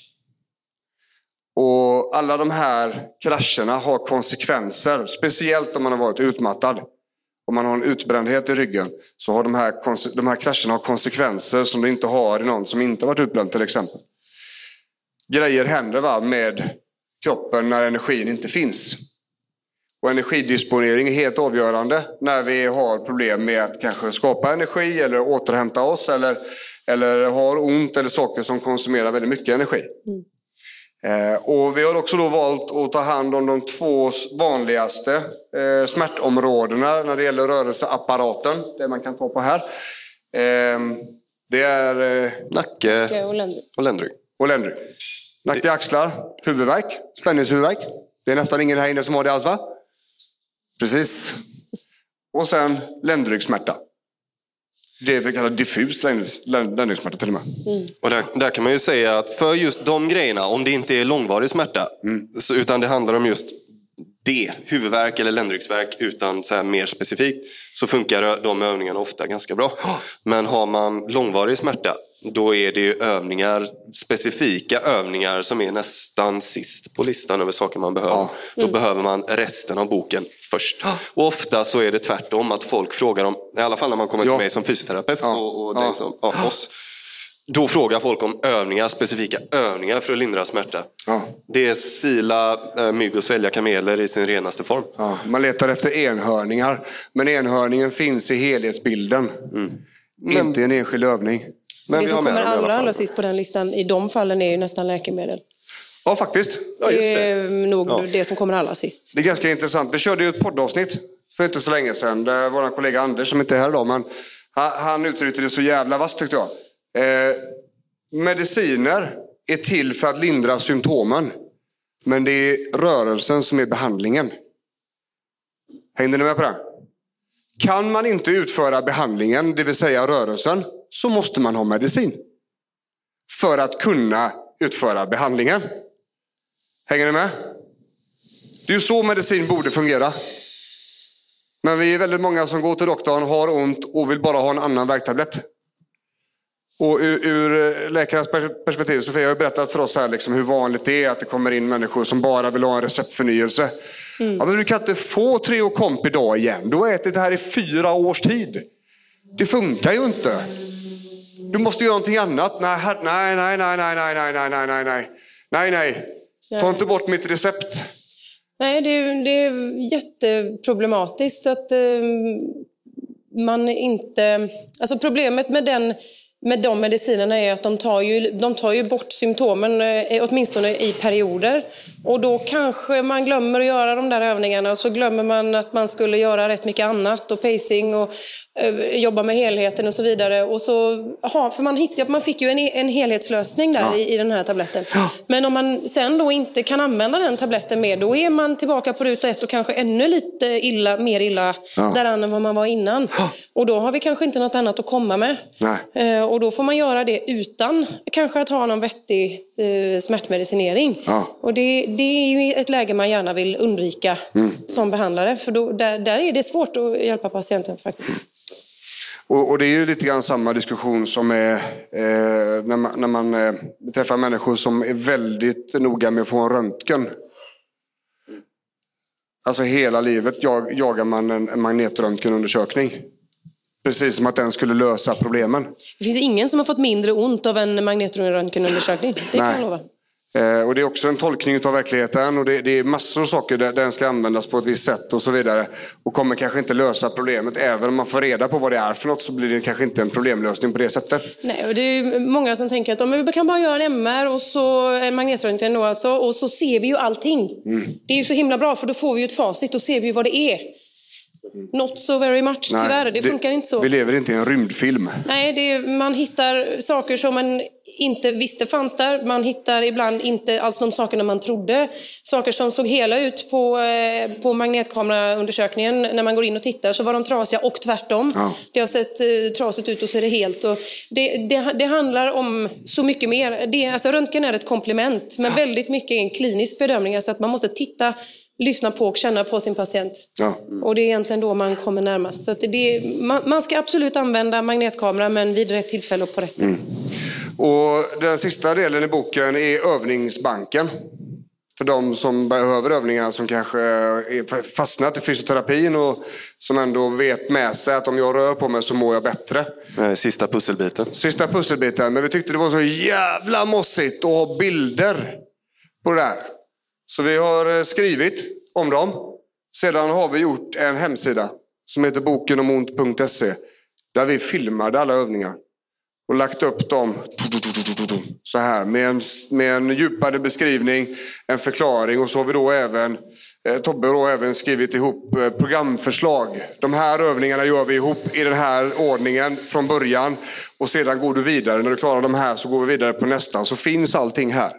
Och alla de här krascherna har konsekvenser. Speciellt om man har varit utmattad. Om man har en utbrändhet i ryggen så har de här krascherna har konsekvenser som det inte har i någon som inte varit utbränd till exempel. Grejer händer med kroppen när energin inte finns. Och energidisponering är helt avgörande när vi har problem med att kanske skapa energi eller återhämta oss eller har ont eller saker som konsumerar väldigt mycket energi. Och vi har också då valt att ta hand om de 2 vanligaste smärtområdena när det gäller rörelseapparaten. Det man kan ta på här. Det är nacke och ländrygg. Nacke, axlar, huvudvärk, spänningshuvudvärk. Det är nästan ingen här inne som har det alls va? Precis. Och sen ländryggsmärta. Det vi kallar diffus ländryggsmärta till och med. Och där kan man ju säga att för just de grejerna, om det inte är långvarig smärta, utan det handlar om just det, huvudvärk eller ländryggsvärk utan så här mer specifikt, så funkar de övningarna ofta ganska bra. Men har man långvarig smärta, då är det ju specifika övningar som är nästan sist på listan över saker man behöver. Då behöver man resten av boken först. Och ofta så är det tvärtom att folk frågar om, i alla fall när man kommer till mig som fysioterapeut och dig som oss. Då frågar folk om specifika övningar för att lindra smärta. Det är sila, mygg och svälja kameler i sin renaste form. Man letar efter enhörningar. Men enhörningen finns i helhetsbilden. Inte i en enskild övning. Men det som kommer allra sist på den listan i de fallen är ju nästan läkemedel. Ja, faktiskt. Det är nog det som kommer allra sist. Det är ganska intressant. Vi körde ju ett poddavsnitt för inte så länge sedan. Där vår kollega Anders, som inte är här idag, men han uttryckte det så jävla vasst tyckte jag. Mediciner är till för att lindra symptomen. Men det är rörelsen som är behandlingen. Hängde ni med på det? Kan man inte utföra behandlingen, det vill säga rörelsen, så måste man ha medicin. För att kunna utföra behandlingen. Hänger ni med? Det är ju så medicin borde fungera. Men vi är väldigt många som går till doktorn, har ont och vill bara ha en annan värktablett. Och ur läkarens perspektiv så har jag berättat för oss här liksom hur vanligt det är att det kommer in människor som bara vill ha en receptförnyelse. Ja, men du kan inte få Treokomp idag igen. Du har ätit det här i 4 års tid. Det funkar ju inte. Du måste göra någonting annat. Nej. Ta inte bort mitt recept. Nej, det är jätteproblematiskt att man inte... Alltså problemet med de medicinerna är att de tar ju bort symptomen åtminstone i perioder. Och då kanske man glömmer att göra de där övningarna och så glömmer man att man skulle göra rätt mycket annat och pacing och jobba med helheten och så vidare. Och så, för man fick ju en helhetslösning där i den här tabletten. Men om man sen då inte kan använda den tabletten mer, då är man tillbaka på ruta 1 och kanske ännu lite mer illa däran än vad man var innan. Och då har vi kanske inte något annat att komma med. Och då får man göra det utan kanske att ha någon vettig smärtmedicinering. Och det det är ju ett läge man gärna vill undvika som behandlare. För då, där är det svårt att hjälpa patienten faktiskt. Och det är ju lite grann samma diskussion som är när man träffar människor som är väldigt noga med att få en röntgen. Alltså hela livet jagar man en magnetröntgenundersökning. Precis som att den skulle lösa problemen. Det finns ingen som har fått mindre ont av en magnetröntgenundersökning. Det kan jag lova. Och det är också en tolkning av verkligheten. Och det är massor av saker där den ska användas på ett visst sätt och så vidare. Och kommer kanske inte lösa problemet. Även om man får reda på vad det är för något så blir det kanske inte en problemlösning på det sättet. Nej, och det är många som tänker att vi kan bara göra en MR och så en magnetröntgen då alltså, och så ser vi ju allting. Det är ju så himla bra för då får vi ju ett facit och ser vi ju vad det är. Not so very much, tyvärr. Det funkar inte så. Vi lever inte i en rymdfilm. Nej, man hittar saker som man inte visste fanns där. Man hittar ibland inte alls de sakerna man trodde. Saker som såg hela ut på magnetkameraundersökningen. När man går in och tittar så var de trasiga och tvärtom. Ja. Det har sett trasigt ut och så är det helt. Och det handlar om så mycket mer. Alltså, röntgen är ett komplement. Men väldigt mycket är en klinisk bedömning. Alltså att man måste titta, lyssna på och känna på sin patient. Ja. Och det är egentligen då man kommer närmast. Så att man ska absolut använda magnetkamera men vid rätt tillfälle och på rätt sätt. Och den sista delen i boken är övningsbanken. För de som behöver övningar som kanske är fastnat i fysioterapin och som ändå vet med sig att om jag rör på mig så mår jag bättre. Sista pusselbiten. Men vi tyckte det var så jävla mossigt att ha bilder på det där. Så vi har skrivit om dem. Sedan har vi gjort en hemsida som heter bokenomont.se där vi filmade alla övningar. Och lagt upp dem så här med en djupare beskrivning, en förklaring. Och så har vi då även, Tobbe då även skrivit ihop programförslag. De här övningarna gör vi ihop i den här ordningen från början. Och sedan går du vidare. När du klarar de här så går vi vidare på nästa. Så finns allting här.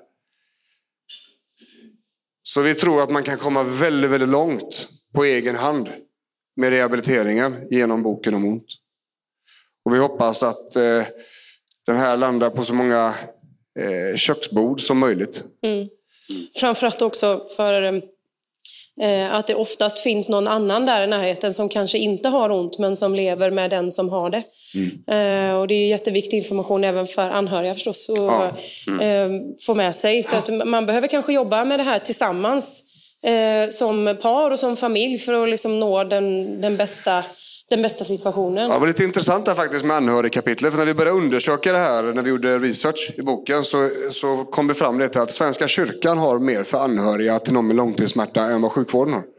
Så vi tror att man kan komma väldigt, väldigt långt på egen hand med rehabiliteringen genom boken om ont. Och vi hoppas att den här landar på så många köksbord som möjligt. Framförallt också för att det oftast finns någon annan där i närheten som kanske inte har ont men som lever med den som har det. Och det är jätteviktig information även för anhöriga förstås att få med sig. Så att man behöver kanske jobba med det här tillsammans som par och som familj för att liksom nå den bästa situationen. Ja, det var lite intressant där faktiskt med anhörigkapitlet. För när vi började undersöka det här, när vi gjorde research i boken så kom det fram det att Svenska kyrkan har mer för anhöriga till någon med långtidssmärta än vad sjukvården har.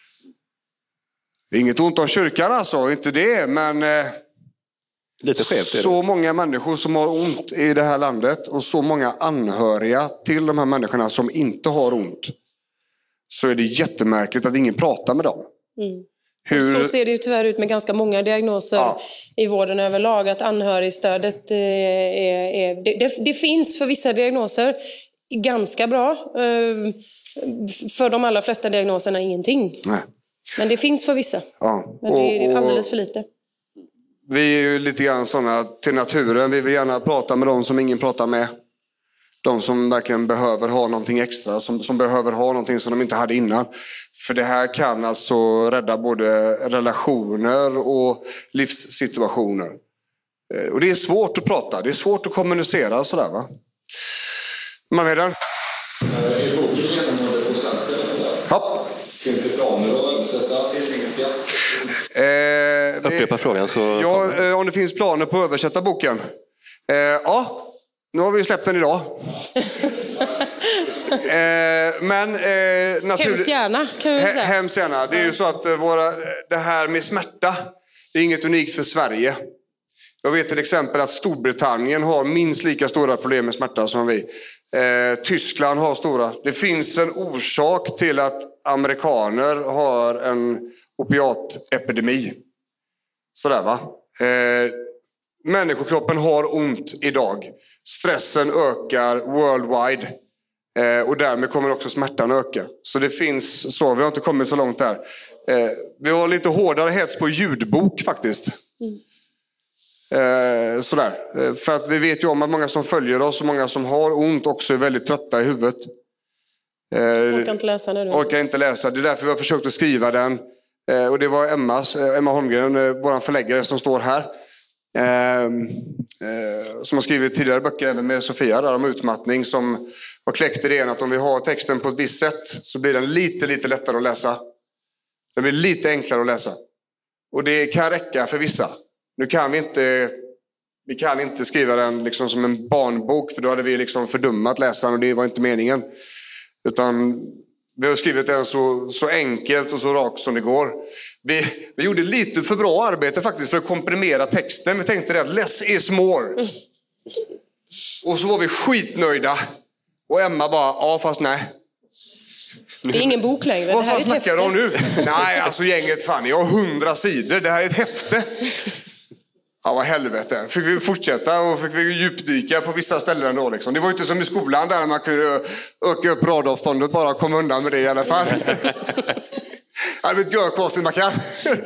Inget ont om kyrkan alltså, inte det, men lite skevt är det. Så många människor som har ont i det här landet och så många anhöriga till de här människorna som inte har ont. Så är det jättemärkligt att ingen pratar med dem. Så ser det ju tyvärr ut med ganska många diagnoser i vården överlag. Att anhörigstödet det finns för vissa diagnoser ganska bra. För de allra flesta diagnoserna ingenting. Nej. Men det finns för vissa. Ja. Men det är alldeles för lite. Vi är ju lite grann sådana till naturen. Vi vill gärna prata med de som ingen pratar med. De som verkligen behöver ha någonting extra. Som behöver ha någonting som de inte hade innan. För det här kan alltså rädda både relationer och livssituationer. Och det är svårt att prata. Det är svårt att kommunicera och sådär, va? Man vet den. Är boken genomgående på svenska eller? Ja. Finns det planer att översätta till engelska? Upprepa frågan så... Ja, om det finns planer på att översätta boken. Ja, nu har vi släppt den idag. Hemskt gärna kan vi säga. Hemskt gärna. Det är ju så att det här med smärta är inget unikt för Sverige. Jag vet till exempel att Storbritannien har minst lika stora problem med smärta som vi. Tyskland har stora. Det finns en orsak till att amerikaner har en opiatepidemi. Sådär, va? Människokroppen har ont idag. Stressen ökar worldwide. Och därmed kommer också smärtan öka. Så det finns så, vi har inte kommit så långt där. Vi har lite hårdare hets på ljudbok faktiskt. Sådär. För att vi vet ju om att många som följer oss och många som har ont också är väldigt trötta i huvudet. Orkar inte läsa nu. Orkar inte läsa. Det är därför vi har försökt att skriva den. Och det var Emma Holmgren, vår förläggare som står här. Som har skrivit tidigare böcker även med Sofia där om utmattning, som har kläckt idén att om vi har texten på ett visst sätt så blir den lite lättare att läsa. Den blir lite enklare att läsa. Och det kan räcka för vissa. Nu kan vi kan inte skriva den liksom som en barnbok, för då hade vi liksom fördummat läsaren och det var inte meningen. Utan vi har skrivit den så enkelt och så rakt som det går. Vi gjorde lite för bra arbete faktiskt för att komprimera texten. Vi tänkte att less is more. Och så var vi skitnöjda. Och Emma bara, ja fast nej. Det är ingen bok längre. Vad det här fan är ett snackar häfte. de nu? Nej, alltså gänget, fan, jag har 100 sidor. Det här är ett häfte. Ja, vad helvete. Fick vi fortsätta och fick vi djupdyka på vissa ställen då liksom. Det var ju inte som i skolan där man kunde öka upp radavståndet bara och komma undan med det i alla fall. Jag vet gör konstigt man kan.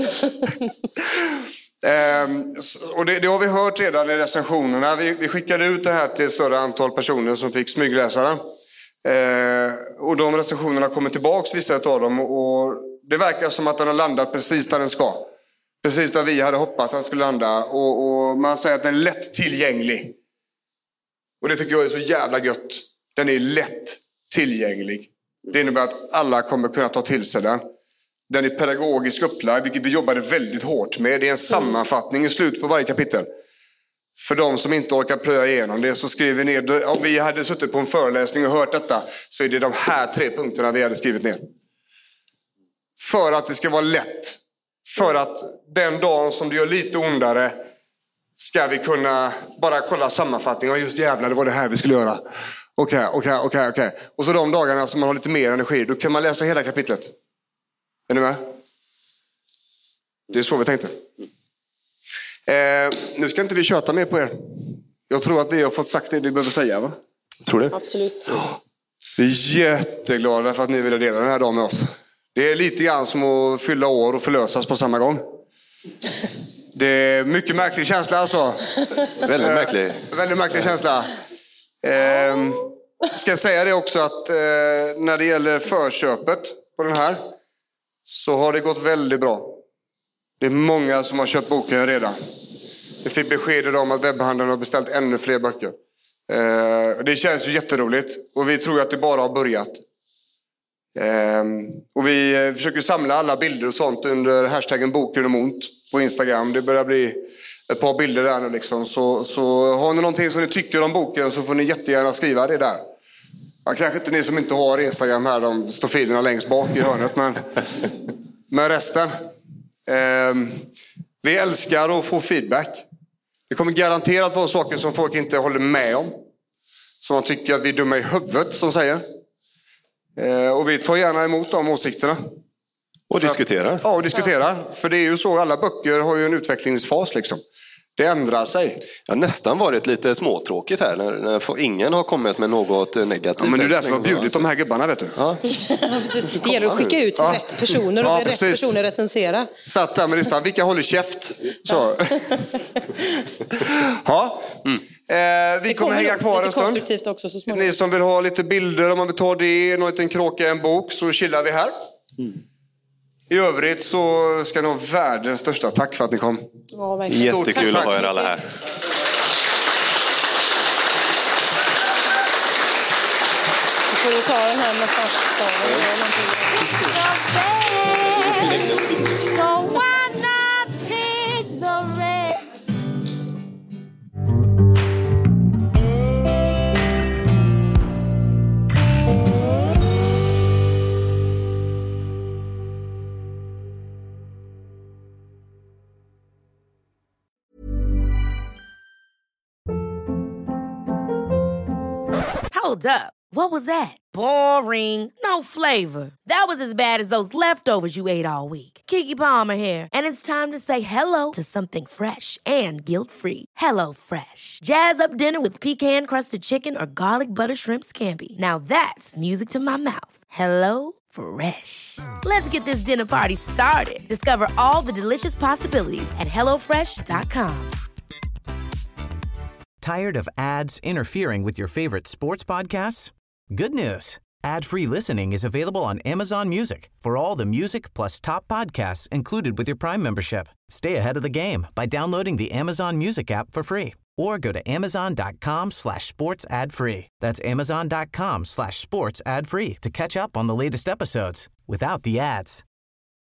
Och det har vi hört redan i recensionerna. Vi skickade ut det här till ett större antal personer som fick smygläsa den. Och de recensionerna kommer tillbaks, vissa av dem, och det verkar som att den har landat precis där den ska. Precis där vi hade hoppats att den skulle landa. Och man säger att den är lätt tillgänglig. Och det tycker jag är så jävla gött. Den är lätt tillgänglig. Det innebär att alla kommer kunna ta till sig den. Den är pedagogiskt upplagd, vilket vi jobbade väldigt hårt med. Det är en sammanfattning i slutet på varje kapitel. För de som inte orkar plöja igenom det så skriver vi ner. Om vi hade suttit på en föreläsning och hört detta så är det de här 3 punkterna vi hade skrivit ner. För att det ska vara lätt. För att den dagen som det gör lite ondare ska vi kunna bara kolla sammanfattningen. Och just jävlar, det var det här vi skulle göra. Okej. Och så de dagarna som man har lite mer energi, då kan man läsa hela kapitlet. Är ni med? Det är så vi tänkte. Nu ska inte vi köta mer på er. Jag tror att vi har fått sagt det vi behöver säga, va? Tror det? Absolut. Vi är jätteglada för att ni ville dela den här dagen med oss. Det är lite grann som att fylla år och förlösas på samma gång. Det är mycket märklig känsla alltså. Väldigt märklig. Väldigt märklig känsla. Ska jag säga det också att när det gäller förköpet på den här så har det gått väldigt bra. Det är många som har köpt boken redan. Vi fick besked om att webbhandeln har beställt ännu fler böcker. Det känns ju jätteroligt och vi tror att det bara har börjat. Och vi försöker samla alla bilder och sånt under hashtaggen boken om ont på Instagram. Det börjar bli ett par bilder där nu liksom. Så har ni någonting som ni tycker om boken så får ni jättegärna skriva det där. Ja, kanske inte ni som inte har Instagram här, de står filerna längst bak i hörnet, men resten. Vi älskar att få feedback. Det kommer garanterat vara saker som folk inte håller med om. Som man tycker att vi är dumma i huvudet, som säger. Och vi tar gärna emot de åsikterna. Och diskuterar. Ja, och diskuterar. För det är ju så, alla böcker har ju en utvecklingsfas liksom. Det ändrar sig. Ja, nästan varit lite småtråkigt här när ingen har kommit med något negativt. Ja, men det är därför jag har bjudit de här gubbarna, vet du. Ja. Det gäller att skicka ut till rätt personer och rätt personer recensera. Satt där med listan, vilka håller käft? Så. Ja. Vi kommer hänga kvar en stund. Konstruktivt också så småningom. Ni som vill ha lite bilder, om man vill ta det, någon liten kråka, en bok, så chillar vi här. I övrigt så ska ni ha världens största tack för att ni kom. Ja, verkligen. Jättekul att ha er alla här. Vi får ta den här massagestaven eller någonting. So why not take the red? Hold up. What was that? Boring. No flavor. That was as bad as those leftovers you ate all week. Keke Palmer here, and it's time to say hello to something fresh and guilt-free. Hello Fresh. Jazz up dinner with pecan-crusted chicken or garlic butter shrimp scampi. Now that's music to my mouth. Hello Fresh. Let's get this dinner party started. Discover all the delicious possibilities at hellofresh.com. Tired of ads interfering with your favorite sports podcasts? Good news. Ad-free listening is available on Amazon Music for all the music plus top podcasts included with your Prime membership. Stay ahead of the game by downloading the Amazon Music app for free or go to amazon.com/sports ad free. That's amazon.com/sports ad free to catch up on the latest episodes without the ads.